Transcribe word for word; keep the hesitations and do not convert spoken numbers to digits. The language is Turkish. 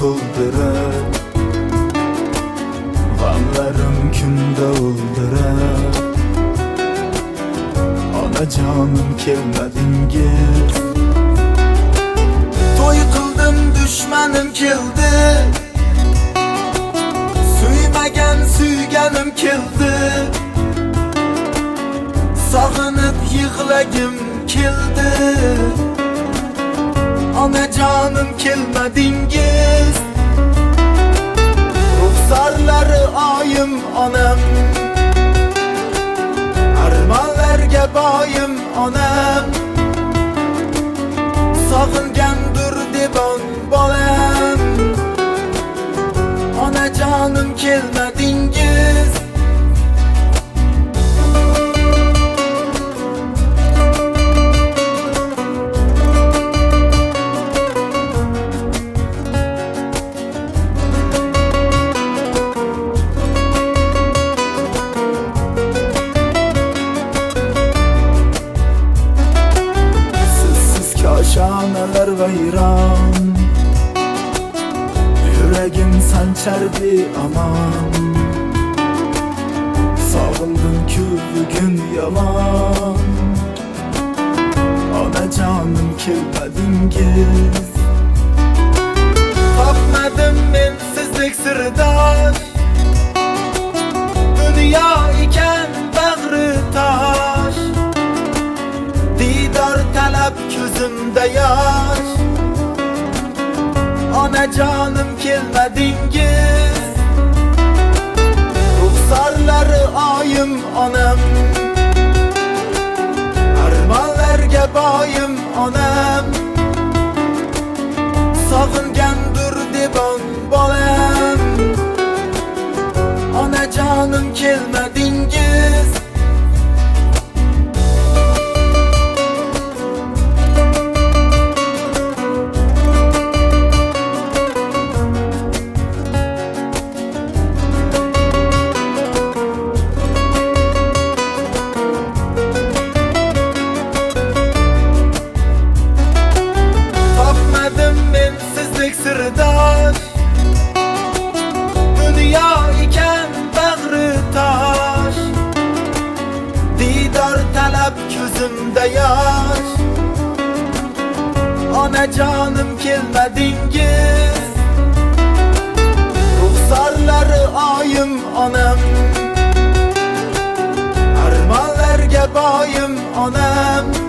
to'ldirib, g'amlarim kunda o'ldirib, onajonim kelmadingiz. To'y qildim, dushmanim keldi, suymagan suyganim keldi, sog'inib yig'lagim keldi. Onajonim kelmadingiz. Ruxsarlari oyim onam, armonlarga boyim onam, sog'ingandir debon bolam. Onajonim kelmadingiz. Koshonalar vayron, yuragim sanchardi amon. Sog'indim-ku bugun yomon, onajonim kelmadingiz. Topmadim men sizdek sirdosh, dunyo ekan bag'ri tosh. Didor talab ko'zimda yosh, onajonim kelmadingiz. Ruxsarlari oyim onam, armonlarga boyim onam, sog'ingandir debon bolam. Onajonim kelmadingiz. Sirdosh, dunyo ekan bag'ri tosh. Didor talab ko'zimda yosh, onajonim kelmadingiz. Ruxsarlari oyim onam, armonlarga boyim onam,